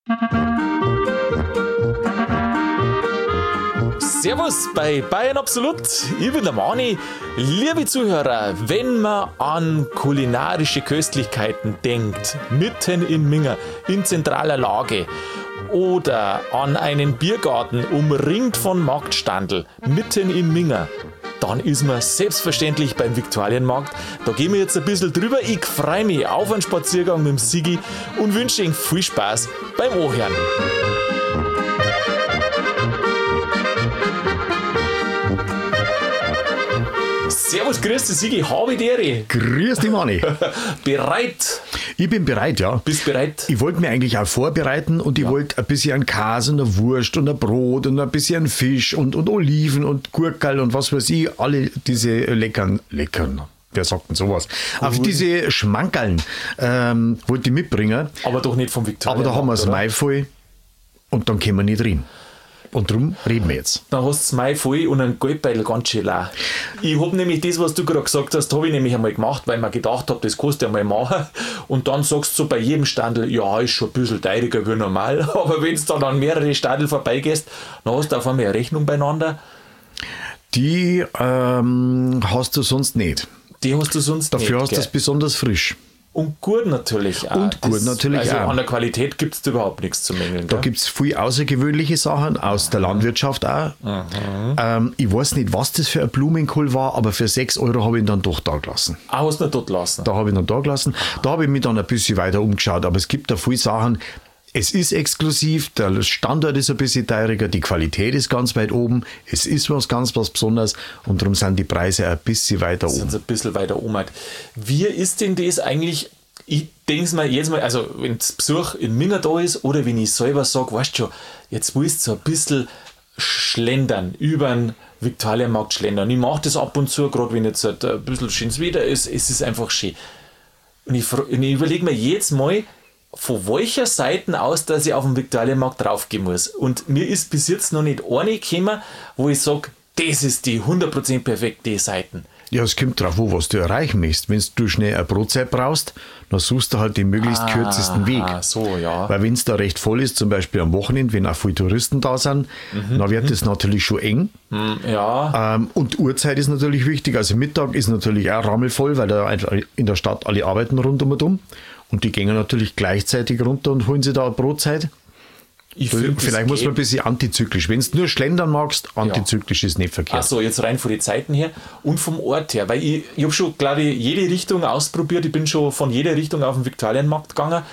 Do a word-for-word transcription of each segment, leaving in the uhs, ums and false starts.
Servus bei Bayern Absolut, ich bin der Mani. Liebe Zuhörer, wenn man an kulinarische Köstlichkeiten denkt, mitten in Minga, in zentraler Lage, oder an einen Biergarten umringt von Marktstandl, mitten in Minga, dann ist man selbstverständlich beim Viktualienmarkt. Da gehen wir jetzt ein bisschen drüber. Ich freue mich auf einen Spaziergang mit dem Sigi und wünsche Ihnen viel Spaß beim Anhören. Servus, grüß dich, Sigi, habe die Ehre. Grüß dich, Manni. Bereit? Ich bin bereit, ja. Bist bereit? Ich wollte mir eigentlich auch vorbereiten und ich ja. wollte ein bisschen einen Käse und eine Wurst und ein Brot und ein bisschen Fisch und, und Oliven und Gurkel und was weiß ich, alle diese leckeren, leckern, wer sagt denn sowas? Cool. Auf diese Schmankerln ähm, wollte ich mitbringen. Aber doch nicht vom Viktualienmarkt. Aber da haben wir das Mai voll und dann können wir nicht rein. Und darum reden wir jetzt. Dann hast du das Mai voll und einen Geldbeutel ganz schön leer. Ich habe nämlich das, was du gerade gesagt hast, habe ich nämlich einmal gemacht, weil ich mir gedacht habe, das kannst du einmal machen. Und dann sagst du so bei jedem Standel, ja, ist schon ein bisschen teurer wie normal. Aber wenn du dann an mehrere Standel vorbeigehst, dann hast du auf einmal eine Rechnung beieinander. Die ähm, hast du sonst nicht. Die hast du sonst Dafür nicht. Dafür hast du es besonders frisch. Und gut natürlich auch. Und gut das, natürlich also auch. Also an der Qualität gibt es überhaupt nichts zu mängeln. Da gibt es viele außergewöhnliche Sachen, aus der Landwirtschaft auch. Mhm. Ähm, ich weiß nicht, was das für ein Blumenkohl war, aber für sechs Euro habe ich ihn dann doch da gelassen. Ah, hast du ihn dort gelassen? Da habe ich ihn dann da gelassen. Da habe ich mich dann ein bisschen weiter umgeschaut, aber es gibt da viele Sachen. Es ist exklusiv, der Standort ist ein bisschen teurer, die Qualität ist ganz weit oben, es ist was ganz was Besonderes und darum sind die Preise ein bisschen weiter oben. Sind ein bisschen weiter oben. Wie ist denn das eigentlich? Ich denke es mir jetzt mal, also wenn das Besuch in Minga da ist oder wenn ich selber sage, weißt du schon, jetzt willst du so ein bisschen schlendern, über den Viktualienmarkt schlendern. Ich mache das ab und zu, gerade wenn jetzt halt ein bisschen schönes Wetter ist, es ist einfach schön. Und ich, und ich überlege mir jetzt mal, von welcher Seite aus, dass ich auf den Viktualienmarkt draufgehen muss. Und mir ist bis jetzt noch nicht eine gekommen, wo ich sage, das ist die hundert Prozent perfekte Seite. Ja, es kommt drauf an, was du erreichen möchtest. Wenn du schnell eine Brotzeit brauchst, dann suchst du halt den möglichst ah, kürzesten Weg. So, ja. Weil wenn es da recht voll ist, zum Beispiel am Wochenende, wenn auch viele Touristen da sind, mhm, dann wird es natürlich schon eng. Ja. Ähm, und Uhrzeit ist natürlich wichtig. Also Mittag ist natürlich auch rammelvoll, weil da in der Stadt alle arbeiten rund um und um. Und die gehen natürlich gleichzeitig runter und holen sich da eine Brotzeit. Ich find, Vielleicht muss man ein bisschen antizyklisch. Wenn du nur schlendern magst, antizyklisch ja. ist nicht verkehrt. Achso, jetzt rein von den Zeiten her und vom Ort her. Weil ich, ich habe schon, glaube ich, jede Richtung ausprobiert. Ich bin schon von jeder Richtung auf den Viktualienmarkt gegangen.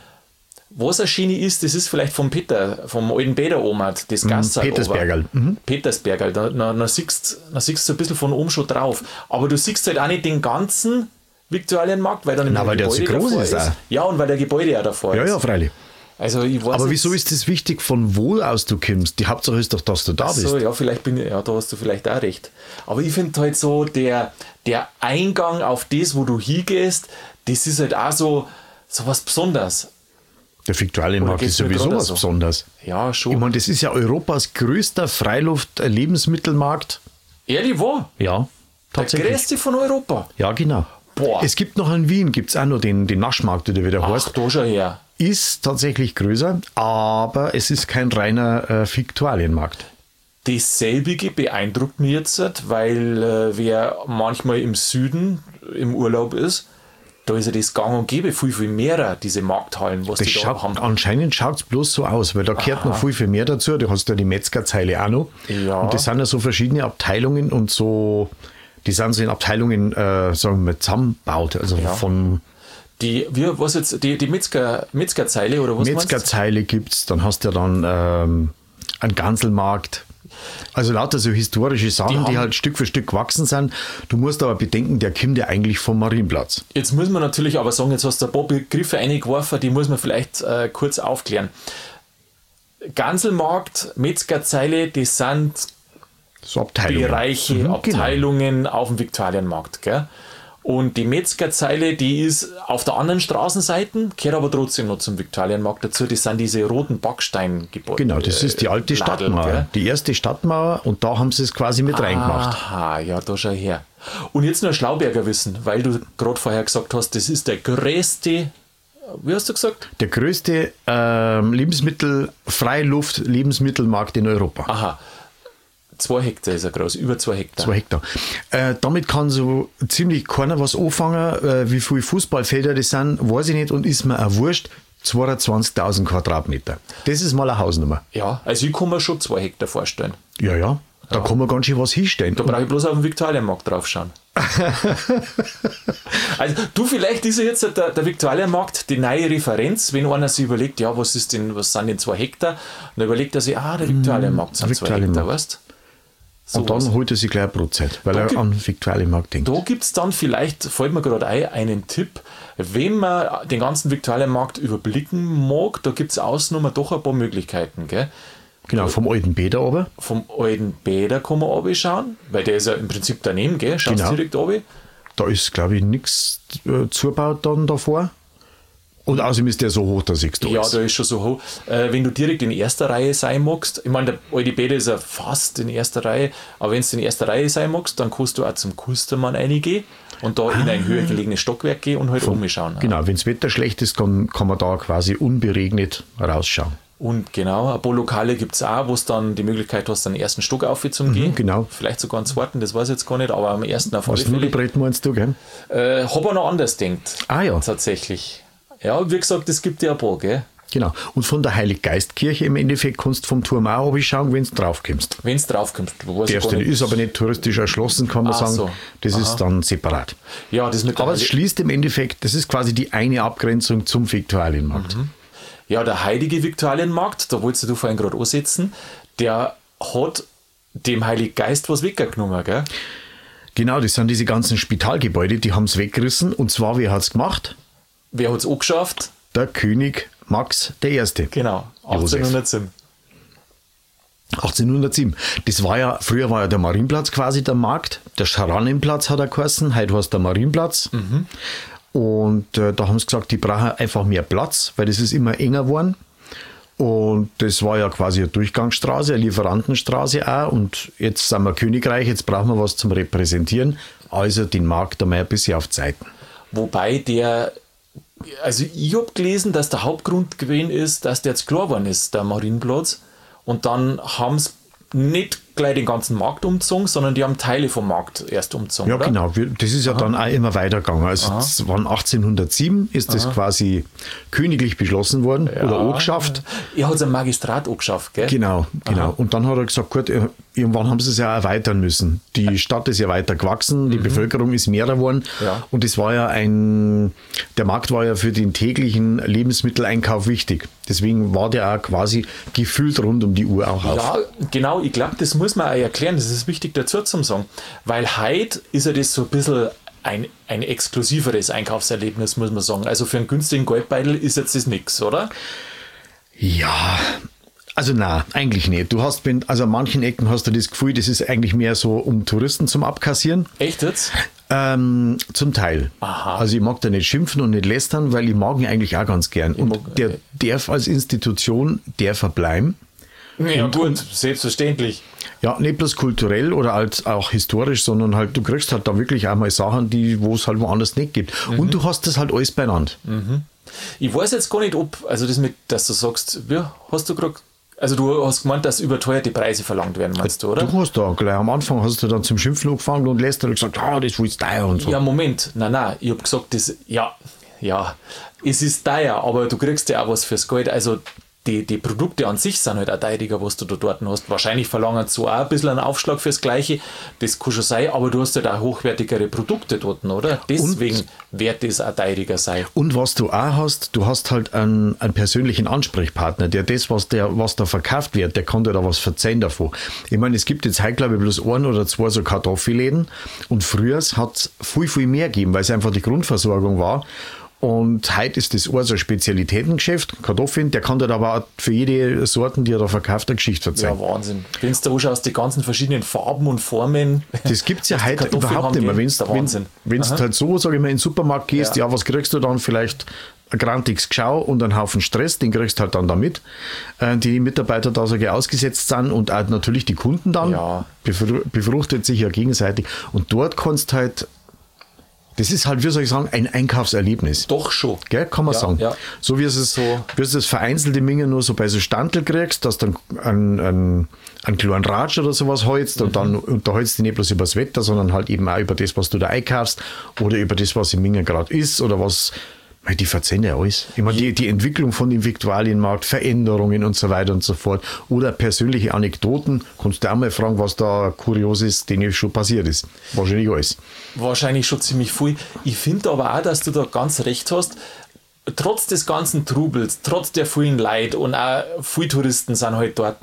Was eine Schiene ist, das ist vielleicht vom Peter, vom alten Peter-Omat, das Gasser. Petersbergerl. Mhm. Petersbergerl. Da, da, da siehst du ein bisschen von oben schon drauf. Aber du siehst halt auch nicht den ganzen Viktualienmarkt, weil dann Na, weil der zu groß ist. ist. Ja, und weil der Gebäude ja davor ja, ist. Ja, ja, freilich. Also ich weiß Aber wieso ist das wichtig, von wo aus du kommst? Die Hauptsache ist doch, dass du da bist. So, ja, vielleicht bin ich, ja, da hast du vielleicht auch recht. Aber ich finde halt so, der, der Eingang auf das, wo du hingehst, das ist halt auch so, so was Besonderes. Der Viktualienmarkt ist sowieso was so? Besonderes. Ja, schon. Ich meine, das ist ja Europas größter Freiluft-Lebensmittelmarkt. Ehrlich wahr? Ja, tatsächlich. Der größte von Europa? Ja, genau. Boah. Es gibt noch in Wien, gibt es auch noch den, den Naschmarkt, oder wie der heißt. Ach, da schon her. Ist tatsächlich größer, aber es ist kein reiner äh, Viktualienmarkt. Dasselbige beeindruckt mich jetzt, weil äh, wer manchmal im Süden im Urlaub ist, da ist ja das gang und gäbe viel, viel mehr, diese Markthallen, was das die da schaut, haben. Anscheinend schaut es bloß so aus, weil da gehört Aha. noch viel, viel mehr dazu. Du hast ja die Metzgerzeile auch noch. Ja. Und das sind ja so verschiedene Abteilungen und so, die sind so in Abteilungen, äh, sagen wir, zusammengebaut. Also ja. von... Die, wie, was jetzt, die, die Metzger, Metzgerzeile oder was Metzgerzeile gibt es, dann hast du ja dann ähm, einen Ganselmarkt. Also lauter so historische Sachen, die, die halt Stück für Stück gewachsen sind. Du musst aber bedenken, der kommt ja eigentlich vom Marienplatz. Jetzt muss man natürlich aber sagen, jetzt hast du ein paar Begriffe eingeworfen, die muss man vielleicht äh, kurz aufklären. Ganselmarkt, Metzgerzeile, das sind so Abteilungen. Bereiche, mhm, Abteilungen genau. auf dem Viktualienmarkt, gell? Und die Metzgerzeile, die ist auf der anderen Straßenseite, gehört aber trotzdem noch zum Viktualienmarkt dazu. Das sind diese roten Backsteingebäude. Genau, das ist die alte Ladel, Stadtmauer. Gell? Die erste Stadtmauer und da haben sie es quasi mit ah, reingemacht. Aha, ja, da schau her. Und jetzt nur Schlauberger Wissen, weil du gerade vorher gesagt hast, das ist der größte wie hast du gesagt? Der größte ähm, Lebensmittel, Freiluft-Lebensmittelmarkt in Europa. Aha. Zwei Hektar ist er groß, über zwei Hektar. Zwei Hektar. Äh, damit kann so ziemlich keiner was anfangen. Äh, wie viele Fußballfelder das sind, weiß ich nicht und ist mir auch wurscht. zweiundzwanzigtausend Quadratmeter. Das ist mal eine Hausnummer. Ja, also ich kann mir schon zwei Hektar vorstellen. Ja, ja. Da ja. kann man ganz schön was hinstellen. Da brauche ich bloß auf den Viktualienmarkt draufschauen. Also du, vielleicht ist ja jetzt der, der Viktualienmarkt die neue Referenz, wenn einer sich überlegt, ja, was ist denn, was sind denn zwei Hektar? Und dann überlegt er sich, ah, der Viktualienmarkt sind zwei Hektar, weißt du? So und dann was. Holt er sich gleich Brotzeit, weil da er gibt, an Viktualienmarkt denkt. Da gibt es dann vielleicht, fällt mir gerade ein, einen Tipp, wenn man den ganzen Viktualienmarkt überblicken mag, da gibt es außen doch ein paar Möglichkeiten, gell? Genau, vom alten Bäder runter. Vom alten Bäder kann man runterschauen, weil der ist ja im Prinzip daneben, gell? Schaust genau. direkt runter. Da ist, glaube ich, nichts äh, zugebaut dann davor. Und außerdem ist der so hoch, dass ich da Ja, ist. da ist schon so hoch. Äh, wenn du direkt in erster Reihe sein magst, ich meine, der alte Bäder ist ja fast in erster Reihe, aber wenn du in erster Reihe sein magst, dann kannst du auch zum Kustermann reingehen und da ah. in ein höher gelegenes Stockwerk gehen und halt umschauen. Genau, wenn das Wetter schlecht ist, kann, kann man da quasi unberegnet rausschauen. Und genau, ein paar Lokale gibt es auch, wo es dann die Möglichkeit hast, den ersten Stock aufzugehen. Mhm, genau. Vielleicht sogar einen zweiten, das weiß ich jetzt gar nicht, aber am ersten auf alle Fälle. Was Nudelbrett meinst du, gell? Äh, habe ich noch anders gedacht. Ah ja. Tatsächlich. Ja, wie gesagt, es gibt ja ein paar, gell? Genau. Und von der Heiliggeistkirche im Endeffekt kannst du vom Turm auch schauen, wenn du draufkommst. Wenn du draufkommst. Darfst du nicht. Ist aber nicht touristisch erschlossen, kann man Ach sagen. So. Das Aha. ist dann separat. Ja, das mit aber es schließt im Endeffekt, das ist quasi die eine Abgrenzung zum Viktualienmarkt. Mhm. Ja, der heilige Viktualienmarkt, da wolltest du vorhin gerade ansetzen, der hat dem Heiligen Geist was weggenommen, gell? Genau, das sind diese ganzen Spitalgebäude, die haben es weggerissen. Und zwar, wer hat es gemacht? Wer hat es angeschafft? Der König Max der Erste. Genau, achtzehnhundertsieben. achtzehnhundertsieben. Das war ja, früher war ja der Marienplatz quasi der Markt. Der Scharannenplatz hat er geheißen, heute heißt der Marienplatz. Mhm. Und äh, da haben sie gesagt, die brauchen einfach mehr Platz, weil das ist immer enger geworden. Und das war ja quasi eine Durchgangsstraße, eine Lieferantenstraße auch. Und jetzt sind wir Königreich, jetzt brauchen wir was zum Repräsentieren. Also den Markt einmal ein bisschen auf Zeiten. Wobei der, also ich habe gelesen, dass der Hauptgrund gewesen ist, dass der jetzt klar geworden ist, der Marienplatz. Und dann haben sie nicht gleich den ganzen Markt umgezogen, sondern die haben Teile vom Markt erst umgezogen. Ja, oder? genau. Das ist ja Aha. dann auch immer weitergegangen. Also es waren achtzehnhundertsieben ist Aha. das quasi königlich beschlossen worden ja. oder angeschafft. Er hat es ein Magistrat angeschafft, gell? Genau, genau. Aha. Und dann hat er gesagt, gut, irgendwann haben sie es ja erweitern müssen. Die Stadt ist ja weiter gewachsen, die mhm. Bevölkerung ist mehr geworden. Ja. Und es war ja ein, der Markt war ja für den täglichen Lebensmitteleinkauf wichtig. Deswegen war der auch quasi gefühlt rund um die Uhr auch auf. Ja, genau. Ich glaube, das muss man auch erklären. Das ist wichtig dazu zu sagen. Weil heute ist ja das so ein bisschen ein, ein exklusiveres Einkaufserlebnis, muss man sagen. Also für einen günstigen Goldbeutel ist jetzt das nichts, oder? Ja, also nein, eigentlich nicht. Du hast, also an manchen Ecken hast du das Gefühl, das ist eigentlich mehr so, um Touristen zum Abkassieren. Echt jetzt? Ähm, zum Teil. Aha. Also ich mag da nicht schimpfen und nicht lästern, weil ich mag ihn eigentlich auch ganz gern. Und der darf als Institution, der verbleiben. Ja und, gut, und, selbstverständlich. Ja, nicht bloß kulturell oder halt auch historisch, sondern halt, du kriegst halt da wirklich einmal Sachen, die wo es halt woanders nicht gibt. Mhm. Und du hast das halt alles beieinander. Mhm. Ich weiß jetzt gar nicht, ob, also das mit, dass du sagst, wie hast du gerade, also du hast gemeint, dass überteuerte Preise verlangt werden, meinst du, oder? Du hast da gleich am Anfang hast du dann zum Schimpfen angefangen und lässt dann gesagt, ah, das ist teuer und so. Ja, Moment, nein, nein, ich habe gesagt, das, ja, ja, es ist teuer, aber du kriegst ja auch was fürs Geld, also Die, die Produkte an sich sind halt auch teurer, was du da dort hast. Wahrscheinlich verlangen sie auch ein bisschen einen Aufschlag fürs Gleiche. Das kann schon sein, aber du hast halt auch hochwertigere Produkte dort, oder? Deswegen und, wird das auch teurer sein. Und was du auch hast, du hast halt einen, einen persönlichen Ansprechpartner, der das, was, der, was da verkauft wird, der kann dir da was verzeihen davon. Ich meine, es gibt jetzt heute, glaube ich, bloß ein oder zwei so Kartoffelläden und früher hat es viel, viel mehr gegeben, weil es einfach die Grundversorgung war. Und heute ist das auch so ein Spezialitätengeschäft, Kartoffeln, der kann dir aber auch für jede Sorten, die er da verkauft, eine Geschichte erzählen. Ja, Wahnsinn. Wenn du da anschaust, die ganzen verschiedenen Farben und Formen. Das gibt es ja heute überhaupt nicht mehr. Wenn du wenn, halt so, sage ich mal, in den Supermarkt gehst, ja. ja, was kriegst du dann? Vielleicht ein grantiges Geschau und einen Haufen Stress, den kriegst du halt dann damit. Äh, die Mitarbeiter da so ausgesetzt sind und auch natürlich die Kunden dann. Ja. Befruchtet sich ja gegenseitig. Und dort kannst du halt Das ist halt, wie soll ich sagen, ein Einkaufserlebnis. Doch schon. Gell, kann man ja, sagen. Ja. So wie es so, wie es das vereinzelte Menge nur so bei so Standel kriegst, dass du einen, einen, einen kleinen Ratsch oder sowas holst und mhm. dann unterhältst du dich nicht bloß über das Wetter, sondern halt eben auch über das, was du da einkaufst oder über das, was im Menge gerade ist oder was. Die verzeihen ja alles. Ich meine, die, die Entwicklung von dem Viktualienmarkt, Veränderungen und so weiter und so fort oder persönliche Anekdoten, kannst du auch mal fragen, was da Kurioses, denen schon passiert ist. Wahrscheinlich alles. Wahrscheinlich schon ziemlich viel. Ich finde aber auch, dass du da ganz recht hast. Trotz des ganzen Trubels, trotz der vielen Leute und auch viele Touristen sind halt dort,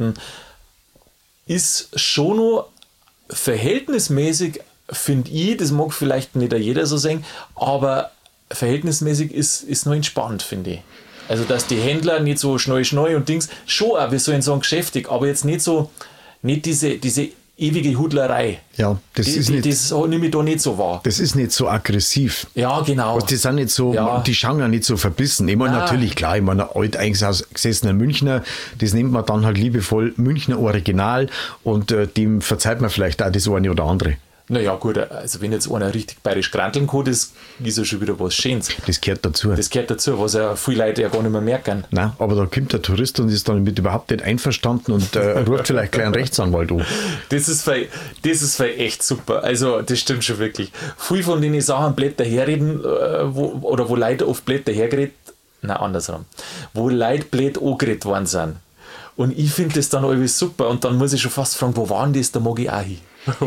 ist schon noch verhältnismäßig, finde ich, das mag vielleicht nicht jeder so sehen, aber verhältnismäßig ist, ist noch entspannt, finde ich. Also, dass die Händler nicht so schnell, schnell und Dings, schon auch, wie soll ich sagen, geschäftig, aber jetzt nicht so, nicht diese, diese ewige Hudlerei. Ja, das die, ist die, nicht. Das nehme ich da nicht so wahr. Das ist nicht so aggressiv. Ja, genau. Die sind nicht so, ja. die schauen ja nicht so verbissen. Ich meine, natürlich, klar, ich meine, ein alt eingesessener Münchner, das nennt man dann halt liebevoll Münchner Original und äh, dem verzeiht man vielleicht auch das eine oder andere. Naja, gut, also wenn jetzt einer richtig bayerisch granteln kann, das ist ja schon wieder was Schönes. Das gehört dazu. Das gehört dazu, was ja viele Leute ja gar nicht mehr merken. Nein, aber da kommt der Tourist und ist dann mit überhaupt nicht einverstanden und äh, ruft vielleicht gleich einen Rechtsanwalt an. Das ist für, das ist für echt super. Also, das stimmt schon wirklich. Viele von den Sachen Blätter herreden, äh, wo, oder wo Leute oft Blätter hergeredet, nein, andersrum, wo Leute blöd angeredet worden sind. Und ich finde das dann alles super. Und dann muss ich schon fast fragen, wo war denn das? Da mag ich auch hin.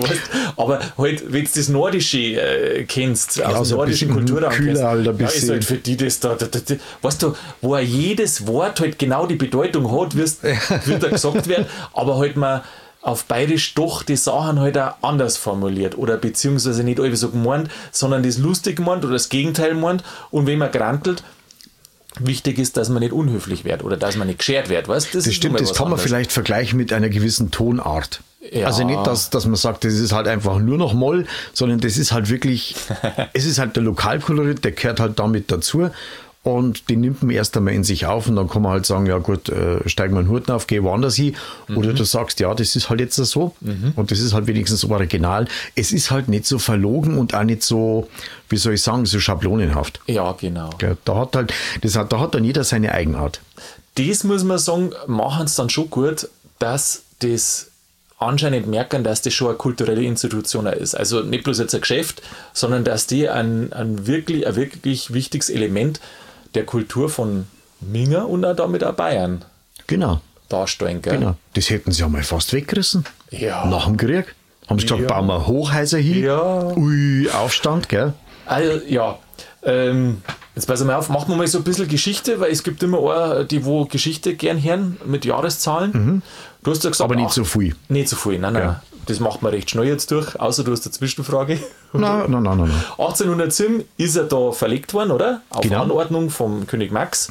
Aber halt, wenn du das Nordische äh, kennst, ja, aus also dem nordischen Kulturraum kennst, halt ja, ist halt für die das da, da, da, da weißt du, wo jedes Wort halt genau die Bedeutung hat, wirst, wird da gesagt werden, aber halt mal auf Bayerisch doch die Sachen halt auch anders formuliert oder beziehungsweise nicht alles so gemeint, sondern das lustig gemeint oder das Gegenteil meint. Und wenn man grantelt, wichtig ist, dass man nicht unhöflich wird oder dass man nicht geschert wird. Weißt? Das, das stimmt, das kann man anderes. Vielleicht vergleichen mit einer gewissen Tonart. Ja. Also nicht, dass, dass man sagt, das ist halt einfach nur noch Moll, sondern das ist halt wirklich, es ist halt der Lokalkolorit, der gehört halt damit dazu und den nimmt man erst einmal in sich auf und dann kann man halt sagen, ja gut, äh, steig mal einen Hut auf, geh woanders hin. Mhm. Oder du sagst, ja, das ist halt jetzt so mhm. und das ist halt wenigstens original. Es ist halt nicht so verlogen und auch nicht so, wie soll ich sagen, so schablonenhaft. Ja, genau. Da hat halt, das hat, da hat dann jeder seine Eigenart. Das muss man sagen, machen es dann schon gut, dass das anscheinend merken, dass das schon eine kulturelle Institution ist. Also nicht bloß jetzt ein Geschäft, sondern dass die ein, ein, wirklich, ein wirklich wichtiges Element der Kultur von Minga und auch damit auch Bayern genau. darstellen. Gell? Genau. Das hätten sie ja mal fast weggerissen. Ja. Nach dem Krieg. Haben sie gesagt, ja. bauen wir Hochhäuser hin. Ja. Ui, Aufstand, gell? Also, ja. Ähm, jetzt pass mal auf, machen wir mal so ein bisschen Geschichte, weil es gibt immer auch die, wo Geschichte gern hören mit Jahreszahlen. Mhm. Du hast ja gesagt, aber nicht ach, so viel. Nicht so viel, nein, nein. Ja. Das macht man recht schnell jetzt durch, außer du hast eine Zwischenfrage. Nein, nein, nein, nein. achtzehnhundertsieben ist er da verlegt worden, oder? Auf genau. Anordnung vom König Max.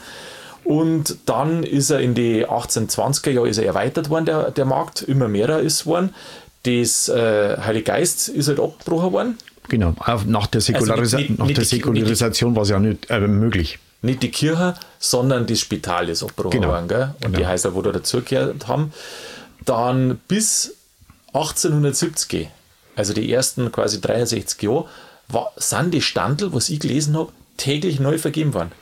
Und dann ist er in die achtzehnhundertzwanziger Jahre ist er erweitert worden, der, der Markt, immer mehrer ist worden. Das äh, Heilige Geist ist halt abgebrochen worden. Genau, nach der, Säkularisa- also nicht, nicht, nach nicht der die, Säkularisation war es ja nicht äh, möglich. Nicht die Kirche, sondern das Spital ist abgebrochen genau. worden. Gell? Und genau. die Häuser, wo da dazugehört haben. Dann bis achtzehnhundertsiebzig, also die ersten quasi dreiundsechzig Jahre, war, sind die Standel, was ich gelesen habe, täglich neu vergeben worden.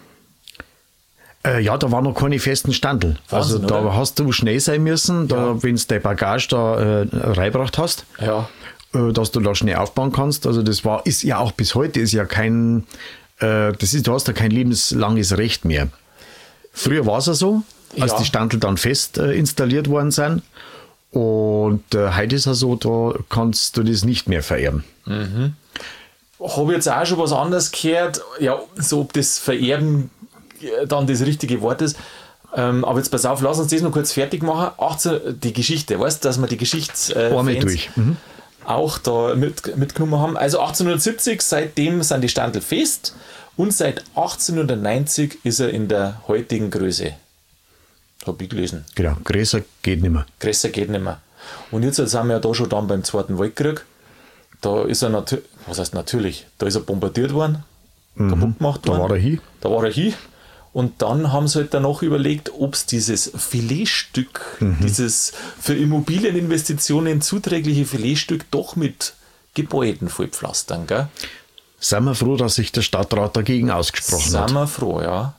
Äh, ja, da waren noch keine festen Standel. Wahnsinn, also da oder? hast du schnell sein müssen, da, Ja. wenn du dein Bagage da äh, reingebracht hast. Ja. Dass du da schnell aufbauen kannst. Also das war, ist ja auch bis heute ist ja kein, äh, das ist, du hast ja kein lebenslanges Recht mehr. Früher war es ja so, als Ja. die Standel dann fest äh, installiert worden sind. Und äh, heute ist ja so, da kannst du das nicht mehr vererben. Mhm. Habe jetzt auch schon was anderes gehört, ja, so ob das Vererben dann das richtige Wort ist. Ähm, aber jetzt pass auf, lass uns das noch kurz fertig machen. achtzehn, die Geschichte, weißt du, dass wir die Geschichte äh, Einmal durch. Mhm. auch da mit, mitgenommen haben. Also achtzehnhundertsiebzig, seitdem sind die Standel fest und seit achtzehnhundertneunzig ist er in der heutigen Größe. Habe ich gelesen. Genau, größer geht nicht mehr. Größer geht nicht mehr. Und jetzt sind wir ja da schon dann beim Zweiten Weltkrieg. Da ist er natürlich, was heißt natürlich, da ist er bombardiert worden, Mhm. kaputt gemacht Da worden. war er hin. Da war er hin. Und dann haben sie halt danach überlegt, ob es dieses Filetstück, Mhm. dieses für Immobilieninvestitionen zuträgliche Filetstück doch mit Gebäuden vollpflastern, gell? sind wir froh, dass sich der Stadtrat dagegen ausgesprochen Sind hat. wir froh, ja.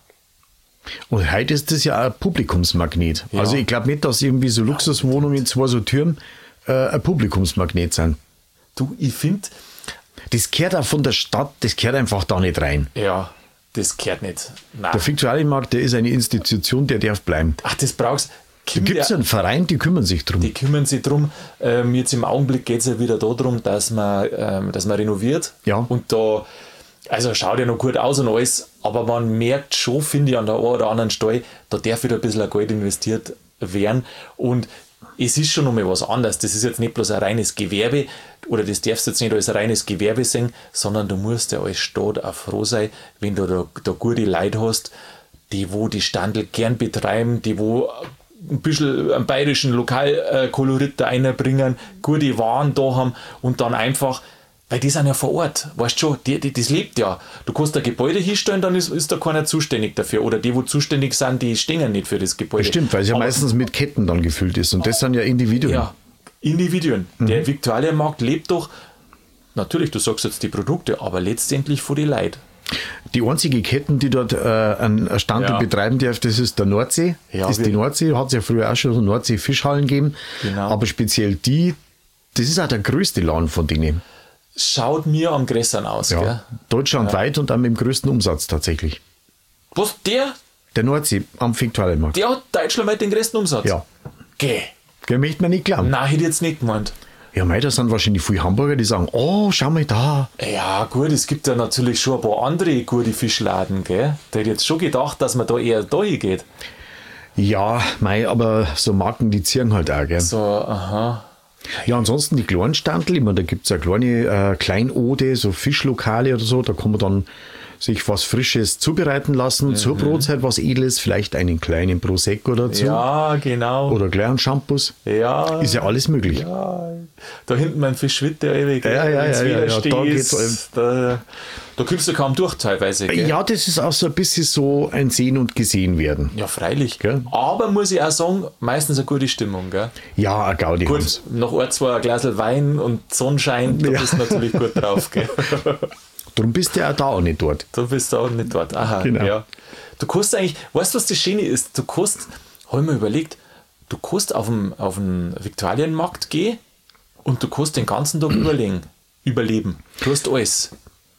Und heute ist das ja auch ein Publikumsmagnet. Ja. Also ich glaube nicht, dass irgendwie so Luxuswohnungen in zwei so Türmen äh, ein Publikumsmagnet sind. Du, ich finde, Das gehört auch von der Stadt, das gehört einfach da nicht rein. ja, das gehört nicht. Nein. Der Viktualienmarkt, der ist eine Institution, der darf bleiben. Ach, das brauchst Da gibt es einen Verein, die kümmern sich drum. Die kümmern sich drum. Ähm, jetzt im Augenblick geht es ja wieder darum, dass man, ähm, dass man renoviert. Ja. Und da, also schaut ja noch gut aus und alles, aber man merkt schon, finde ich, an der einen oder anderen Stelle, da darf wieder ein bisschen Geld investiert werden. Und es ist schon nochmal was anderes. Das ist jetzt nicht bloß ein reines Gewerbe, oder das darfst du jetzt nicht als ein reines Gewerbe sehen, sondern du musst ja als Stadt auch froh sein, wenn du da, da gute Leute hast, die wo die Standel gern betreiben, die wo ein bisschen einen bayerischen Lokalkolorit da reinbringen, gute Waren da haben und dann einfach, weil die sind ja vor Ort, weißt du schon, die, die, das lebt ja. Du kannst ein Gebäude hinstellen, dann ist, ist da keiner zuständig dafür. Oder die, wo zuständig sind, die stehen nicht für das Gebäude. Stimmt, weil es ja Aber- meistens mit Ketten dann gefüllt ist. Und das sind ja Individuen. Ja, Individuen. Mhm. Der Viktualienmarkt lebt doch, natürlich, du sagst jetzt die Produkte, aber letztendlich von den Leuten. Die einzige Ketten, die dort äh, einen Standort Ja. betreiben darf, das ist der Nordsee. Ja, das ist wir- die Nordsee, hat es ja früher auch schon so Nordsee-Fischhallen gegeben. Genau. Aber speziell die, das ist auch der größte Laden von denen. Schaut mir am Grässern aus, Ja. gell? Deutschlandweit und dann mit dem größten Umsatz tatsächlich. Was, der, Der Nordsee am Viktualienmarkt. der hat deutschlandweit den größten Umsatz? Ja. Geh. Der möchte man nicht glauben. Nein, hätte ich jetzt nicht gemeint. Ja, mei, da sind wahrscheinlich viele Hamburger, die sagen, oh, schau mal da. Ja, gut, es gibt ja natürlich schon ein paar andere gute Fischladen, gell? Da hätte ich jetzt schon gedacht, dass man da eher da hingeht. Ja, mei, aber so Marken, die ziehen halt auch, gell. So, aha. Ja, ansonsten die kleinen Standel, ich meine, da gibt es eine kleine äh, Kleinode, so Fischlokale oder so, da kann man dann sich was Frisches zubereiten lassen, Mhm. zur Brotzeit was Edles, vielleicht einen kleinen Prosecco dazu Ja, genau. oder kleinen Shampoos. ja. Ist ja alles möglich. Ja, da hinten mein Fischwitte ewig. Ja, ja, wenn's ja, ja, wieder ja, da stehst, geht's da, da kommst du kaum durch teilweise. Gell? Ja, das ist auch so ein bisschen so ein Sehen und Gesehen werden. Ja, freilich. Gell? Aber muss ich auch sagen, meistens eine gute Stimmung. Gell? Ja, ein Gaudi Gut, haben's. noch ein, zwei Glas Wein und Sonnenschein, da Ja. bist du natürlich gut drauf. Gell? Darum bist du ja auch da auch nicht dort. Da bist du auch nicht dort. Aha, Genau. ja. Du kannst eigentlich, weißt du, was das Schöne ist? Du kannst, habe ich mir überlegt, du kannst auf den, auf den Viktualienmarkt gehen und du kannst den ganzen Tag überlegen, überleben. Du hast alles.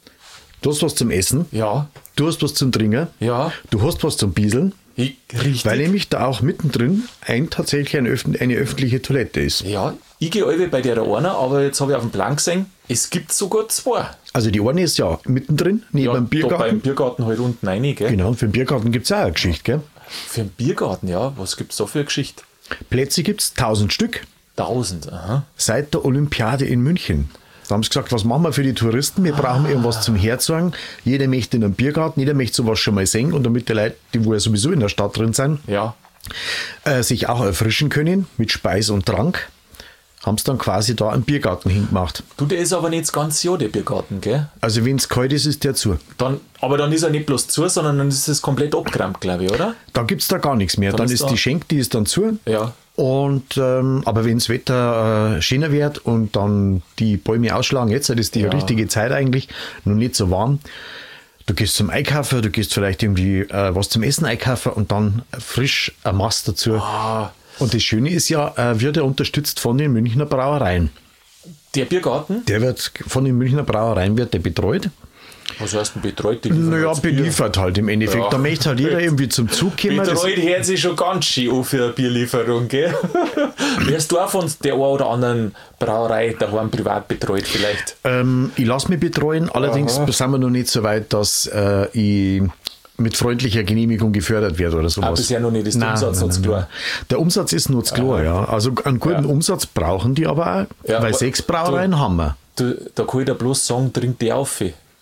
Du hast was zum Essen, Ja, du hast was zum Trinken, ja, du hast was zum Bieseln, ich, richtig. weil nämlich da auch mittendrin ein tatsächlich ein öffn- eine öffentliche Toilette ist. ja, ich gehe alle bei der einer, aber jetzt habe ich auf dem Plan gesehen, es gibt sogar zwei. Also die eine ist ja mittendrin, neben Ja, dem da beim Biergarten. Biergarten halt unten rein, gell? Genau, für den Biergarten gibt es auch eine Geschichte. Gell? Für einen Biergarten, ja, was gibt es da für eine Geschichte? Plätze gibt es tausend Stück Tausend, aha. seit der Olympiade in München. Da haben sie gesagt, was machen wir für die Touristen? Wir brauchen irgendwas zum Herzeigen. Jeder möchte in einem Biergarten, jeder möchte sowas schon mal sehen. Und damit die Leute, die wo ja sowieso in der Stadt drin sind, Ja, äh, sich auch erfrischen können mit Speis und Trank, haben sie dann quasi da einen Biergarten hingemacht. du, der ist aber nicht das ganze Jahr, der Biergarten, gell? Also wenn es kalt ist, ist der zu. Dann, aber dann ist er nicht bloß zu, sondern dann ist es komplett abgerammt, glaube ich, oder? Da gibt es da gar nichts mehr. Dann, ist ist da- die Schenk, die ist dann zu. Ja. Und, ähm, aber wenn das Wetter äh, schöner wird und dann die Bäume ausschlagen, jetzt ist die Ja. richtige Zeit eigentlich, noch nicht so warm. Du gehst zum Einkaufen, du gehst vielleicht irgendwie äh, was zum Essen einkaufen und dann frisch ein Mast dazu. Ah, Und das Schöne ist ja, äh, wird er unterstützt von den Münchner Brauereien. der Biergarten, Der wird von den Münchner Brauereien wird der betreut. was heißt denn betreut? Die liefern Naja, jetzt Bier. beliefert halt im Endeffekt. Ja. Da möchte halt jeder irgendwie zum Zug kommen. Das- Betreut hört sich schon ganz schön an für eine Bierlieferung, gell? Wärst du auch von der einen oder anderen Brauerei daheim privat betreut vielleicht? Ähm, ich lasse mich betreuen, allerdings Aha. sind wir noch nicht so weit, dass äh, ich mit freundlicher Genehmigung gefördert werde oder sowas. Ah, bisher noch nicht, ist der Umsatz noch zu klar. Der Umsatz ist noch zu klar, ja. Also einen guten Ja. Umsatz brauchen die aber auch, Ja, weil aber sechs Brauereien du- haben wir. Du, da kann ich dir bloß sagen, trink die auf.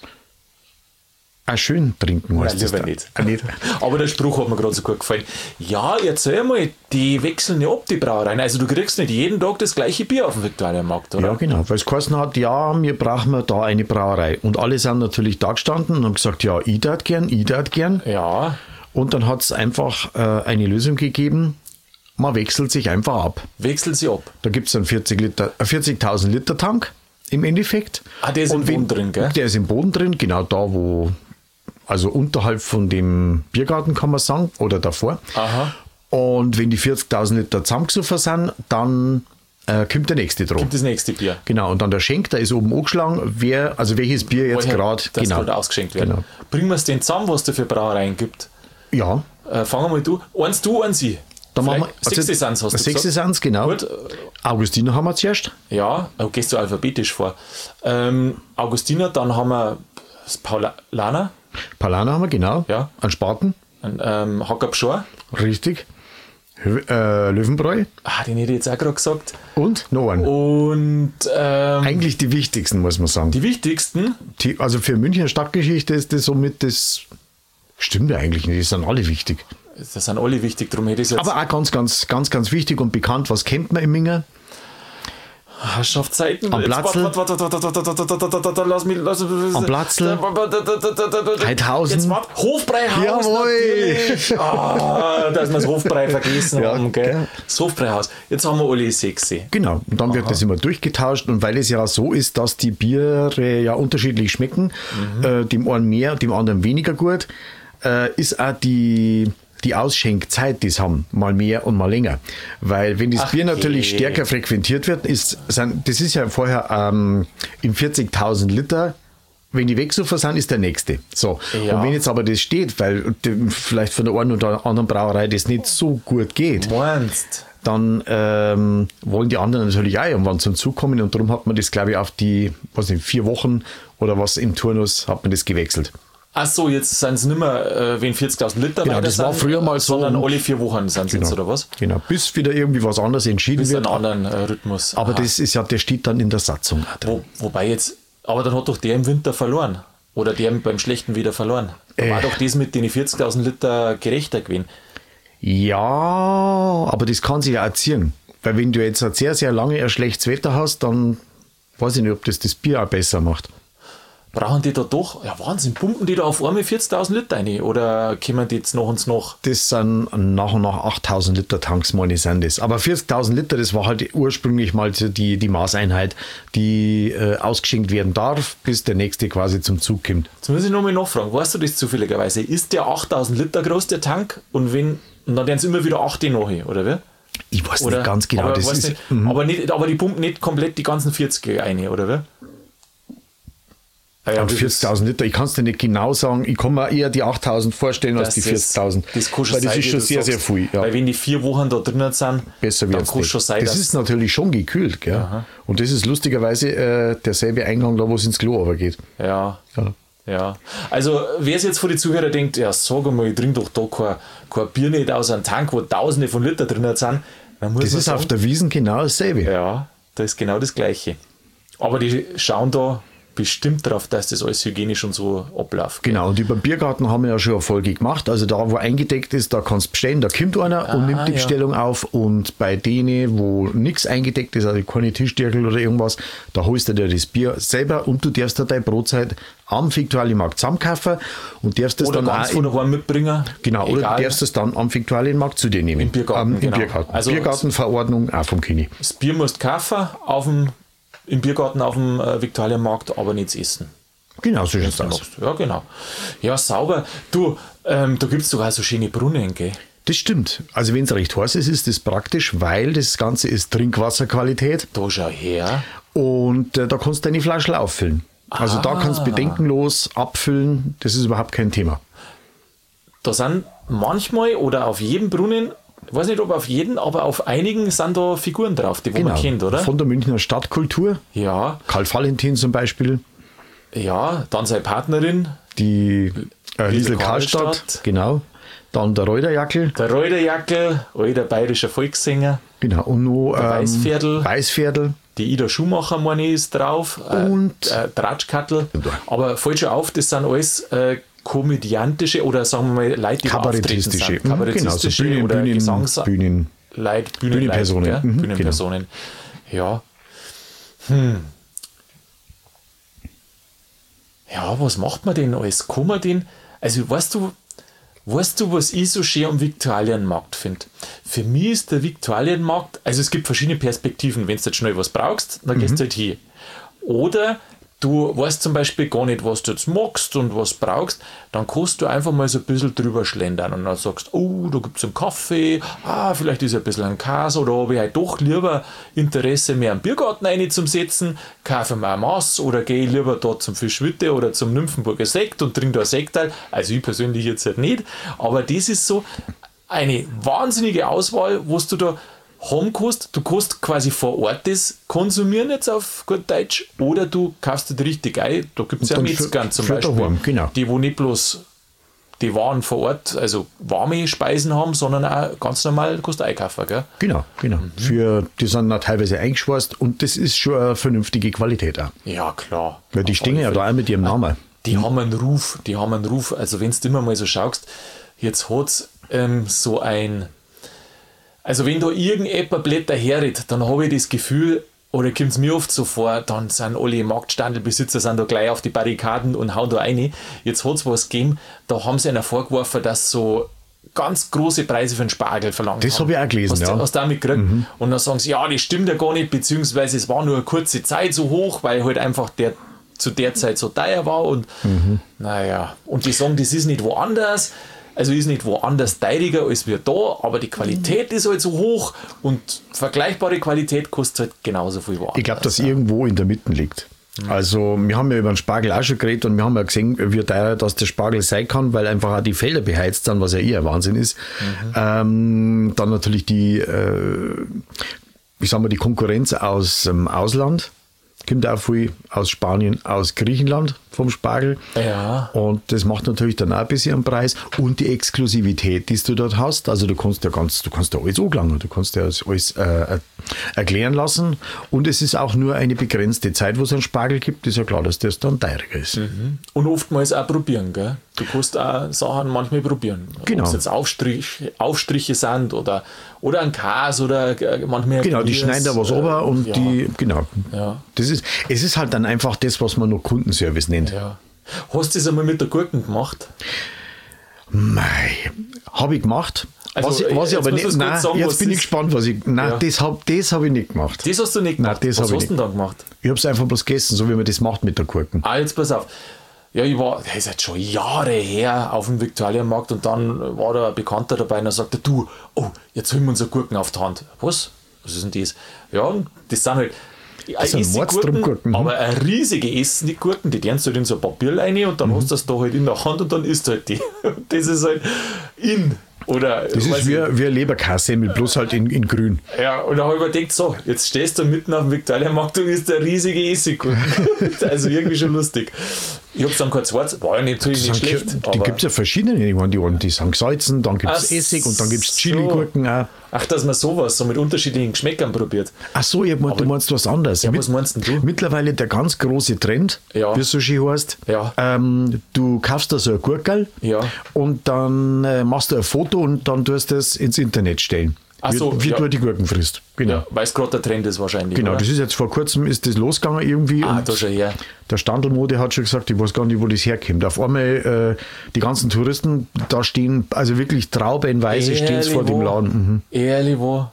Auch schön trinken heißt Nein, das lieber da. nicht. Ah, nicht. Aber der Spruch hat mir gerade so gut gefallen. Ja, erzähl mal, die wechseln ja ab, die Brauereien. Also du kriegst nicht jeden Tag das gleiche Bier auf dem Viktualienmarkt, oder? Ja, genau. Weil es geheißen hat, ja, wir brauchen da eine Brauerei. Und alle sind natürlich da gestanden und haben gesagt, ja, ich darf gern, ich darf gern. Ja, Und dann hat es einfach äh, eine Lösung gegeben, man wechselt sich einfach ab. wechseln sie ab. Da gibt es einen vierzig Liter, äh, vierzigtausend Liter Tank im Endeffekt. Ah, der ist Und im wenn, Boden drin, gell? Der ist im Boden drin, genau da, wo, also unterhalb von dem Biergarten kann man sagen, oder davor. Aha. Und wenn die vierzigtausend Liter zusammengesoffen sind, dann äh, kommt der nächste dran. Kommt das nächste Bier. Genau, und dann der Schenk, der ist oben angeschlagen, wer, also welches Bier jetzt Woher gerade das genau. gerade ausgeschenkt wird. Genau. Bringen wir es denn zusammen, was es für Brauereien gibt. Ja, Äh, fangen wir mal du. Eins du, eins ich. da machen wir. Sechs Sens hast du Sechs gesagt. Sens, genau. Gut. Augustiner haben wir zuerst. Ja, du gehst du alphabetisch vor. Ähm, Augustiner, dann haben wir das Paulaner, Palana haben wir, genau. Ja. Ein Spaten, ein ähm, Hackerpschor. richtig. Hö äh, Löwenbräu Ah, den hätte ich jetzt auch gerade gesagt. und noch einen. Und ähm, Eigentlich die wichtigsten, muss man sagen. die wichtigsten, Die, also für Münchner Stadtgeschichte ist das somit das. Stimmt ja eigentlich nicht, die sind alle wichtig. das sind alle wichtig, darum hätte ich es jetzt. Aber auch ganz, ganz, ganz, ganz wichtig und bekannt, was kennt man im Minger? Herrschaftszeiten. Am Jetzt, Platzl. warte, warte, warte, warte, warte, warte, warte, warte, warte, lass mich, lass mich. Am Platzl. Heidhausen. Jetzt warte, Hofbräuhaus. Jawohl. Natürlich. Ah, dass wir das Hofbrei vergessen Ja, haben, gell? gell. Das Hofbräuhaus. Jetzt haben wir alle sechs. Genau, und dann wird das immer durchgetauscht und weil es ja so ist, dass die Biere ja unterschiedlich schmecken, Mhm. äh, dem einen mehr, dem anderen weniger gut, äh, ist auch die, die Ausschenkzeit, die es haben, mal mehr und mal länger. Weil wenn das Ach Bier natürlich je. stärker frequentiert wird, ist, sind, das ist ja vorher ähm, in vierzigtausend Liter. Wenn die wegsuffen sind, ist der nächste. So. Ja. Und wenn jetzt aber das steht, weil die, vielleicht von der einen oder anderen Brauerei das nicht so gut geht, Meinst? dann ähm, wollen die anderen natürlich auch irgendwann zum Zug kommen und darum hat man das, glaube ich, auf die, was nicht, vier Wochen oder was im Turnus hat man das gewechselt. Ach so, jetzt sind es nicht mehr, äh, wenn vierzigtausend Liter Genau, weiter das war sind, früher mal so sondern und- alle vier Wochen sind es jetzt, oder was? Genau, bis wieder irgendwie was anderes entschieden Bis wird. einen anderen äh, Rhythmus. Aber Aha. das ist ja, der steht dann in der Satzung auch drin. Wo, wobei jetzt, aber dann hat doch der im Winter verloren. Oder der beim Schlechten wieder verloren. Da Äh. war doch das mit den vierzigtausend Liter gerechter gewesen. Ja, aber das kann sich ja erziehen. Weil wenn du jetzt halt sehr, sehr lange ein schlechtes Wetter hast, dann weiß ich nicht, ob das das Bier auch besser macht. Brauchen die da doch, ja Wahnsinn, pumpen die da auf einmal vierzigtausend Liter rein? Oder kommen die jetzt nach und nach? Das sind nach und nach achttausend Liter Tanks, meine ich, sind das. Aber vierzigtausend Liter, das war halt ursprünglich mal so die, die Maßeinheit, die äh, ausgeschenkt werden darf, bis der nächste quasi zum Zug kommt. Jetzt muss ich nochmal nachfragen, weißt du das zufälligerweise? Ist der achttausend Liter groß, der Tank? Und wenn, und dann werden es immer wieder achtzehn nach, oder wie? Ich weiß Oder, nicht ganz genau. Aber, Das weißt ist, nicht, aber, nicht, aber die pumpen nicht komplett die ganzen vierzig rein, oder wie? Ah ja, Und das ist- vierzigtausend Liter, ich kann es dir nicht genau sagen. Ich kann mir eher die achttausend vorstellen als das die ist- vierzigtausend. Das kann schon Weil das sein, ist wie schon du sehr, sehr sagst. viel. Ja. Weil wenn die vier Wochen da drinnen sind, Besser dann wird kann es schon sein, Das dass ist natürlich schon gekühlt. Gell? Und das ist lustigerweise äh, derselbe Eingang, da wo es ins Klo runtergeht. ja, Ja. ja. Also wer es jetzt vor die Zuhörer denkt, ja sag einmal, ich trinke doch da kein, kein Bier nicht aus einem Tank, wo tausende von Liter drinnen sind, dann muss Das man ist sagen, auf der Wiesn genau dasselbe. ja, da ist genau das Gleiche. Aber die schauen da bestimmt darauf, dass das alles hygienisch und so abläuft. gell? Genau, und über den Biergarten haben wir ja schon eine Folge gemacht. Also da, wo eingedeckt ist, da kannst du bestellen, da kommt einer und nimmt die ja. Bestellung auf. Und bei denen, wo nichts eingedeckt ist, also keine Tischdeckel oder irgendwas, da holst du dir das Bier selber und du darfst dir deine Brotzeit am Viktualienmarkt zusammenkaufen und darfst das Oder dann ganz auch von in, daheim mitbringen. genau, oder Egal. du darfst es dann am Viktualienmarkt zu dir nehmen. Im Biergarten, Ähm, Im genau. Biergarten. Also- Biergartenverordnung auch vom Kini. Das Bier musst du kaufen auf dem, im Biergarten auf dem äh, Viktualienmarkt, aber nichts essen. Genau, so schaut's aus. Machst. Ja, genau. Ja, sauber. Du, ähm, da gibt es doch auch so schöne Brunnen, gell? Das stimmt. Also wenn es recht heiß ist, ist das praktisch, weil das Ganze ist Trinkwasserqualität. Da schau her. Und äh, da kannst du deine Flasche auffüllen. Also da kannst du bedenkenlos abfüllen, das ist überhaupt kein Thema. Da sind manchmal oder auf jedem Brunnen, ich weiß nicht ob auf jeden, aber auf einigen sind da Figuren drauf, die wo man kennt, oder? Von der Münchner Stadtkultur. Ja, Karl Valentin zum Beispiel, ja, dann seine Partnerin, die äh, Liesel Liesel Karlstadt, Karlstadt. genau. Dann der Reuterjackel, der Reuterjackel, alter bayerischer Volkssänger, genau. Und noch Der Weißviertel. Weißviertel. die Ida Schumacher, meine ich, ist drauf, Und- äh, äh, Tratschkattel, aber fällt schon auf, das sind alles äh, komödiantische oder sagen wir mal Leute, die da auftreten Kabarettistische. sind. Mhm, Kabarettistische genau, so Bühnen- oder Bühnen- Gesangs Bühnen- Leute, Bühnenleute, Bühnenpersonen. gell? Mhm, Bühnenpersonen. Ja. Hm. Ja, was macht man denn alles? Kann man den, also weißt du, weißt du, was ich so schön am Viktualienmarkt finde? Für mich ist der Viktualienmarkt, also es gibt verschiedene Perspektiven. Wenn du jetzt schnell was brauchst, dann gehst du halt hin. Oder du weißt zum Beispiel gar nicht, was du jetzt magst und was brauchst, dann kannst du einfach mal so ein bisschen drüber schlendern und dann sagst, oh, da gibt es einen Kaffee, ah, vielleicht ist ein bisschen ein Käse oder habe ich halt doch lieber Interesse, mehr am Biergarten rein zum Setzen, kaufe mir ein Maß oder gehe ich lieber dort zum Fischwitte oder zum Nymphenburger Sekt und trinke da ein Sektal. Also ich persönlich jetzt halt nicht, aber das ist so eine wahnsinnige Auswahl, was du da haben kannst. Du kannst quasi vor Ort das konsumieren, jetzt auf gut Deutsch, oder du kaufst das richtig ein. Da gibt es ja Metzger zum Beispiel, daheim, genau. die wo nicht bloß die Waren vor Ort, also warme Speisen haben, sondern auch ganz normal kannst du einkaufen, gell? Genau, genau. Mhm. Für, die sind auch teilweise eingeschweißt und das ist schon eine vernünftige Qualität auch. Ja, klar. Weil die stehen ja da auch mit ihrem Namen. Die mhm. haben einen Ruf, die haben einen Ruf. Also wenn du immer mal so schaust, jetzt hat es ähm, so ein Also wenn da irgendjemand Blätter herritt, dann habe ich das Gefühl, oder kommt es mir oft so vor, dann sind alle Marktstandelbesitzer sind da gleich auf die Barrikaden und hauen da rein. Jetzt hat es was gegeben, da haben sie einer vorgeworfen, dass so ganz große Preise für einen Spargel verlangt Das habe ich auch gelesen, hast, ja. Hast du auch mitgekriegt? Mhm. Und dann sagen sie, ja, das stimmt ja gar nicht, beziehungsweise es war nur eine kurze Zeit so hoch, weil halt einfach der zu der Zeit so teuer war und mhm. naja, und die sagen, das ist nicht woanders. Also ist nicht woanders teuriger als wir da, aber die Qualität ist halt so hoch und vergleichbare Qualität kostet halt genauso viel woanders. Ich glaube, dass ja. irgendwo in der Mitte liegt. Mhm. Also wir haben ja über den Spargel auch schon geredet und wir haben ja gesehen, wie teuer das der Spargel sein kann, weil einfach auch die Felder beheizt sind, was ja eher Wahnsinn ist. Mhm. Ähm, dann natürlich die, äh, ich sag mal, die Konkurrenz aus dem Ausland. Kommt auch viel aus Spanien, aus Griechenland vom Spargel. Ja. Und das macht natürlich dann auch ein bisschen am Preis. Und die Exklusivität, die du dort hast. Also du kannst ja ganz, du kannst ja alles angelangen, du kannst ja alles äh, erklären lassen. Und es ist auch nur eine begrenzte Zeit, wo es einen Spargel gibt. Ist ja klar, dass das dann teurer ist. Mhm. Und oftmals auch probieren, gell? Du kannst auch Sachen manchmal probieren. Genau. Ob es jetzt Aufstrich, Aufstriche sind oder, oder ein Käse oder manchmal. Genau, die schneiden da was äh, runter und ja. die, genau. Ja. Das ist, es ist halt dann einfach das, was man noch Kundenservice nennt. Ja. Hast du das einmal mit der Gurken gemacht? Mei, habe ich gemacht. Also, was ich, was ich aber nicht, nein, sagen, jetzt bin ich gespannt, was ich, nein, ja. das habe das hab ich nicht gemacht. Das hast du nicht gemacht? Nein, das was hast du denn da gemacht? Ich habe es einfach bloß gegessen, so wie man das macht mit der Gurken. Ah, jetzt pass auf. Ja, ich war, das ist jetzt schon Jahre her auf dem Viktualienmarkt und dann war da ein Bekannter dabei und er sagte, du, oh, jetzt holen wir uns eine Gurken auf die Hand. Was? Was ist denn das? Ja, und das sind halt das sind Essiggurken, aber eine riesige Essiggurken, die ternst du halt in so ein Papier rein und dann mhm. hast du das da halt in der Hand und dann isst halt die. Und das ist halt in. Oder, das ist wie, wie ein Leberkassemmel, bloß halt in, in grün. Ja, und da habe ich mir gedacht, so, jetzt stehst du mitten auf dem Viktualienmarkt und isst eine riesige Essiggurken. Also irgendwie schon lustig. Ich habe dann kein zweites, war ja natürlich nicht schlecht. Die gibt es ja verschiedene. Die, die sind gesalzen, dann gibt es Essig und dann gibt es Chili-Gurken auch. Ach, dass man sowas so mit unterschiedlichen Geschmäckern probiert. Ach so, ich mein, du meinst was anderes. Ja, was meinst denn du? Mittlerweile der ganz große Trend, ja. wie es so schön heißt. Ja. Ähm, du kaufst da so ein Gurkerl ja. und dann äh, machst du ein Foto und dann tust du das ins Internet stellen. Ach so, wie ja. du die Gurken frisst. Genau. Ja, weil es gerade der Trend ist wahrscheinlich. Genau, oder? das ist jetzt vor kurzem ist das losgegangen irgendwie. Ah, und da schon her. Der Standelmode hat schon gesagt, ich weiß gar nicht, wo das herkommt. Auf einmal äh, die ganzen Touristen, da stehen, also wirklich traubenweise stehen vor dem Laden. Mhm. Ehrlich wo?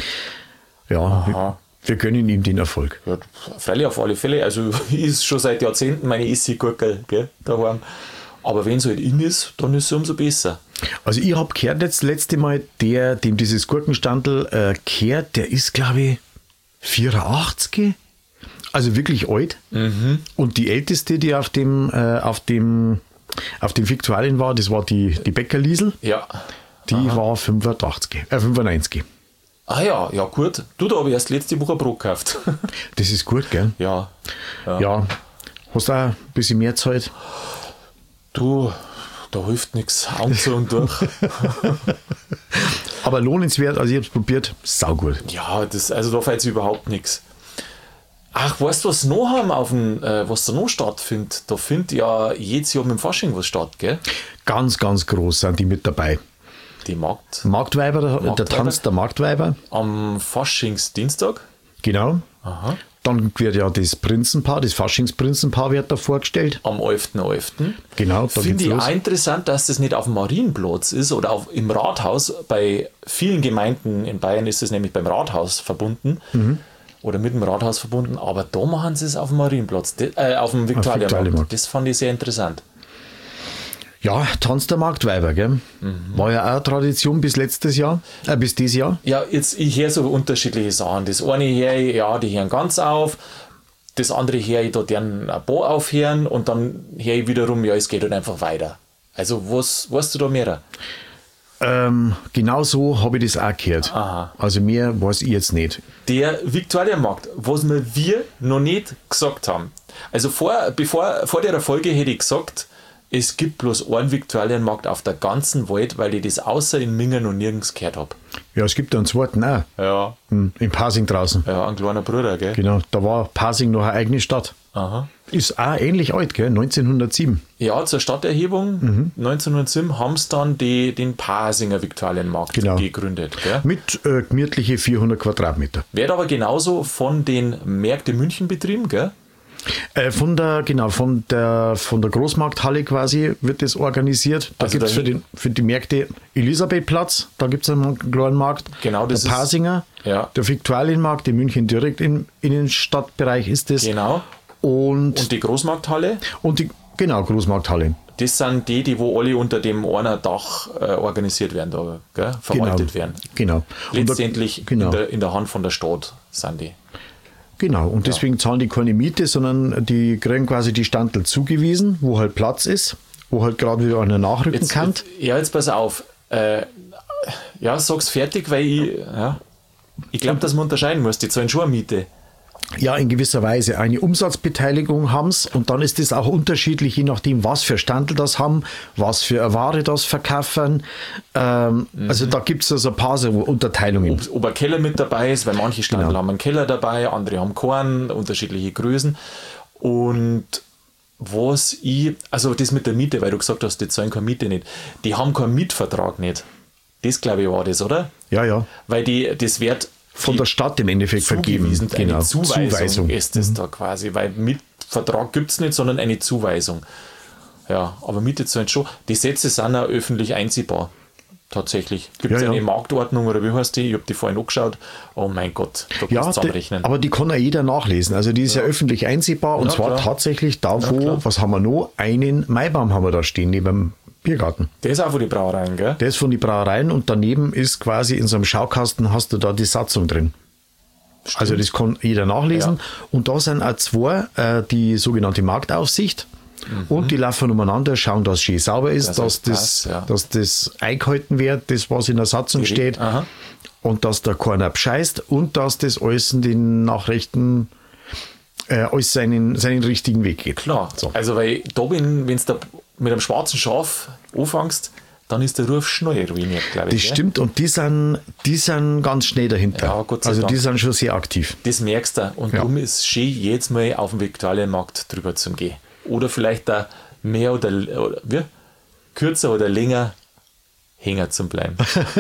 Ja, wir, wir gönnen ihm den Erfolg. Ja, freilich auf alle Fälle. Also ist schon seit Jahrzehnten meine Essiggurkel daheim. Aber wenn es halt in ist, dann ist es umso besser. Also ich habe gehört jetzt das letzte Mal, der, dem dieses Gurkenstandel äh, gehört, der ist glaube ich vierundachtzig. Also wirklich alt. Mhm. Und die älteste, die auf dem, äh, auf dem, auf dem Viktualien war, das war die, die Bäckerliesel. Ja. Die Aha. war fünfundachtzig, äh, fünfundneunzig. Ah ja, ja gut. Du, da habe ich erst letzte Woche ein Brot gekauft. Das ist gut, gell? Ja. Ja. ja. Hast du auch ein bisschen mehr Zeit? Du, da hilft nichts. Augen zu und durch. Aber lohnenswert, also ich habe es probiert, saugut. Ja, das, also da fällt es überhaupt nichts. Ach, weißt du, was noch haben auf dem, äh, was da noch stattfindet? Da findet ja jedes Jahr mit dem Fasching was statt, gell? Ganz, ganz groß sind die mit dabei. Die Markt. Marktweiber, der, Marktweiber. der Tanz der Marktweiber. Am Faschingsdienstag. Genau. Aha. Dann wird ja das Prinzenpaar, das Faschingsprinzenpaar wird da vorgestellt. Am elften elften Genau, da finde ich los. auch interessant, dass das nicht auf dem Marienplatz ist oder auf, im Rathaus. Bei vielen Gemeinden in Bayern ist es nämlich beim Rathaus verbunden. Mhm. oder mit dem Rathaus verbunden, aber da machen sie es auf dem Marienplatz, de, äh, auf dem Viktualienmarkt. Das fand ich sehr interessant. Ja, Tanz der Marktweiber, gell? Mhm. War ja auch eine Tradition bis letztes Jahr, äh, bis dieses Jahr. Ja, jetzt, ich höre so unterschiedliche Sachen. Das eine höre ich, ja, die hören ganz auf, das andere höre ich, da deren ein paar aufhören und dann höre ich wiederum, ja, es geht halt einfach weiter. Also, was weißt du da mehr? Ähm, genau so habe ich das auch gehört. Aha. Also mehr weiß ich jetzt nicht. Der Viktualienmarkt, was mir wir noch nicht gesagt haben. Also vor, bevor, vor der Folge hätte ich gesagt, es gibt bloß einen Viktualienmarkt auf der ganzen Welt, weil ich das außer in Mingen noch nirgends gehört habe. Ja, es gibt da einen zweiten auch. Ja. In Pasing draußen. Ja, ein kleiner Bruder, gell? Genau, da war Pasing noch eine eigene Stadt. Aha. Ist auch ähnlich alt, gell? neunzehnhundertsieben. Ja, zur Stadterhebung mhm. neunzehnhundertsieben haben sie dann die, den Pasinger Viktualienmarkt genau. gegründet. Gell? Mit äh, gemütliche vierhundert Quadratmeter. Wird aber genauso von den Märkten München betrieben, gell? Äh, von der, genau, von der, von der Großmarkthalle quasi wird das organisiert. Da also gibt es für, für die Märkte Elisabethplatz, da gibt es einen kleinen Markt. Genau, das der Pasinger, ist, ja. Der Viktualienmarkt in München direkt im Innenstadtbereich ist das. Genau. Und, und die Großmarkthalle? Und die, genau, Großmarkthalle. Das sind die, die wo alle unter dem einen Dach äh, organisiert werden, da, gell? Verwaltet genau, werden. Genau. Letztendlich da, genau. In, der, in der Hand von der Stadt sind die. Genau, und ja. deswegen zahlen die keine Miete, sondern die kriegen quasi die Standel zugewiesen, wo halt Platz ist, wo halt gerade wieder einer nachrücken jetzt, kann. Jetzt, ja, jetzt pass auf. Äh, ja, sag's fertig, weil ich, ja, ich glaube, dass man unterscheiden muss. Die zahlen schon eine Miete. Ja, in gewisser Weise. Eine Umsatzbeteiligung haben sie und dann ist es auch unterschiedlich, je nachdem, was für Standel das haben, was für eine Ware das verkaufen. Ähm, mhm. Also da gibt es also ein paar so Unterteilungen. Ob, ob ein Keller mit dabei ist, weil manche Standel genau. haben einen Keller dabei, andere haben keinen, unterschiedliche Größen. Und was ich, also das mit der Miete, weil du gesagt hast, die zahlen keine Miete nicht, die haben keinen Mietvertrag nicht. Das, glaube ich, war das, oder? Ja, ja. Weil die, das wird von der Stadt im Endeffekt vergeben. Genau. Eine Zuweisung, Zuweisung ist das mhm. da quasi, weil Mietvertrag gibt es nicht, sondern eine Zuweisung. Ja, aber Miete zahlen schon. Die Sätze sind auch öffentlich einsehbar. Tatsächlich. Gibt es ja, eine ja. Marktordnung oder wie heißt die? Ich habe die vorhin angeschaut. Oh mein Gott, da kannst du ja, zusammenrechnen. Die, aber die kann ja jeder nachlesen. Also die ist ja, ja öffentlich einsehbar und ja, zwar klar. tatsächlich da, wo, ja, was haben wir noch? Einen Maibaum haben wir da stehen, neben dem Biergarten. Der ist auch von den Brauereien, gell? Der ist von den Brauereien und daneben ist quasi in so einem Schaukasten hast du da die Satzung drin. Stimmt. Also das kann jeder nachlesen. Ja. Und da sind auch zwei, äh, die sogenannte Marktaufsicht. Mhm. Und die laufen umeinander, schauen, dass es schön sauber ist, das dass, das, passt, ja. dass das eingehalten wird, das was in der Satzung steht. Aha. Und dass da keiner bescheißt und dass das alles in den Nachrichten äh, alles seinen, seinen richtigen Weg geht. Klar, so. Also weil da bin, wenn du mit einem schwarzen Schaf anfängst, dann ist der Ruf schnell ruiniert, glaube ich. Das ja? stimmt und die sind, die sind ganz schnell dahinter. Ja, Gott sei also Dank. Die sind schon sehr aktiv. Das merkst du und ja. darum ist es schön, jetzt mal auf den Viktualienmarkt drüber zu gehen. Oder vielleicht da mehr oder, oder wie? kürzer oder länger hängen zu bleiben.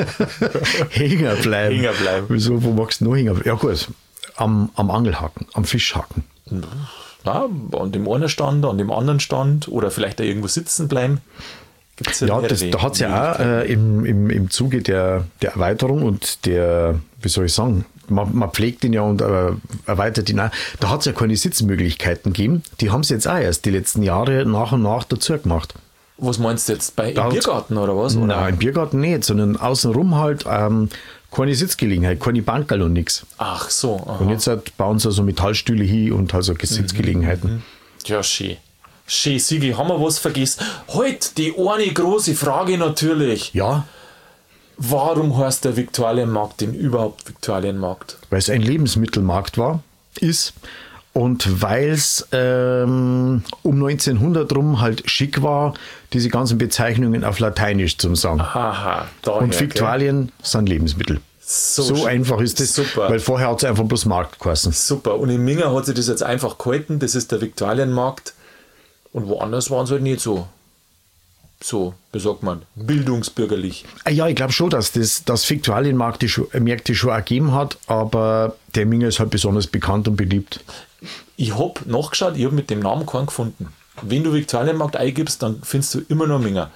Hängen bleiben? Hängen bleiben. Wieso, wo magst du noch hängen? Ja gut, am, am Angelhaken, am Fischhaken. Na, an dem einen Stand, an dem anderen Stand oder vielleicht da irgendwo sitzen bleiben. Gibt's ja, ja das, da hat es ja auch äh, im, im, im Zuge der, der Erweiterung und der, wie soll ich sagen, man, man pflegt ihn ja und äh, erweitert ihn auch. Da hat es ja keine Sitzmöglichkeiten gegeben. Die haben sie jetzt auch erst die letzten Jahre nach und nach dazu gemacht. Was meinst du jetzt? Bei, Im Biergarten oder was? Oder? Nein, im Biergarten nicht, sondern außenrum halt ähm, keine Sitzgelegenheit, keine Bankerl und nichts. Ach so. Aha. Und jetzt halt bauen sie so Metallstühle hin und halt so Sitzgelegenheiten. Mhm, ja, schön. Schön, Sigi, haben wir was vergessen? Heute die eine große Frage natürlich. Ja. Warum heißt der Viktualienmarkt denn überhaupt Viktualienmarkt? Weil es ein Lebensmittelmarkt war, ist und weil es ähm, um neunzehnhundert rum halt schick war, diese ganzen Bezeichnungen auf Lateinisch zu sagen. Aha, daher, und Viktualien okay. sind Lebensmittel. So, so einfach ist das, super. Weil vorher hat es einfach bloß Markt geheißen. Super, und in Minga hat sich das jetzt einfach gehalten, das ist der Viktualienmarkt und woanders waren sie halt nicht so. So, wie sagt man, bildungsbürgerlich. Ja, ich glaube schon, dass das dass Viktualienmärkte schon, Märkte schon auch gegeben hat, aber der Minga ist halt besonders bekannt und beliebt. Ich habe nachgeschaut, ich habe mit dem Namen keinen gefunden. Wenn du Viktualienmarkt eingibst, dann findest du immer noch Minga.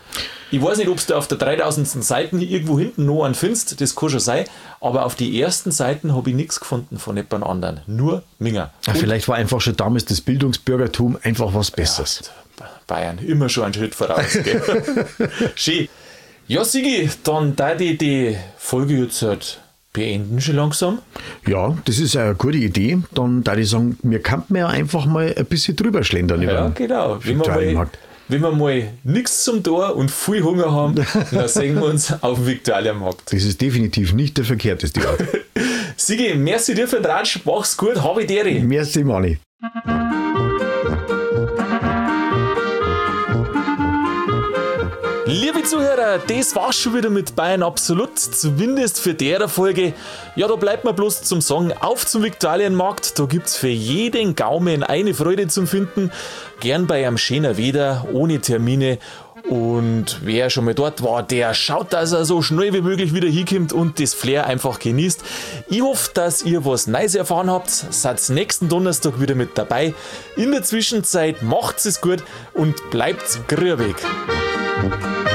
Ich weiß nicht, ob du auf der dreitausendsten Seite irgendwo hinten noch einen findest, das kann schon sein, aber auf die ersten Seiten habe ich nichts gefunden von jemand anderen. Nur Minger. Ja, vielleicht war einfach schon damals das Bildungsbürgertum einfach was Besseres. Ja, Bayern, immer schon einen Schritt voraus. Gell? Schön. Ja, Sigi, dann da die, die Folge jetzt halt beenden schon langsam. Ja, das ist eine gute Idee. Dann da ich sagen, wir könnten ja einfach mal ein bisschen drüber schlendern. Ja, genau. Wenn wir mal, wenn wir mal nichts zum Tor und viel Hunger haben, dann sehen wir uns auf dem Viktualienmarkt. Das ist definitiv nicht der verkehrteste Ort. Sigi, merci dir für den Ratsch, mach's gut, habe ich dir. Merci, Mani. Liebe Zuhörer, das war's schon wieder mit Bayern Absolut, zumindest für der Folge. Ja, da bleibt mir bloß zum Sagen, auf zum Viktualienmarkt, da gibt's für jeden Gaumen eine Freude zum Finden. Gern bei einem schönen Wetter, ohne Termine. Und wer schon mal dort war, der schaut, dass er so schnell wie möglich wieder hinkommt und das Flair einfach genießt. Ich hoffe, dass ihr was Neues erfahren habt. Seid nächsten Donnerstag wieder mit dabei. In der Zwischenzeit macht's es gut und bleibt grübig.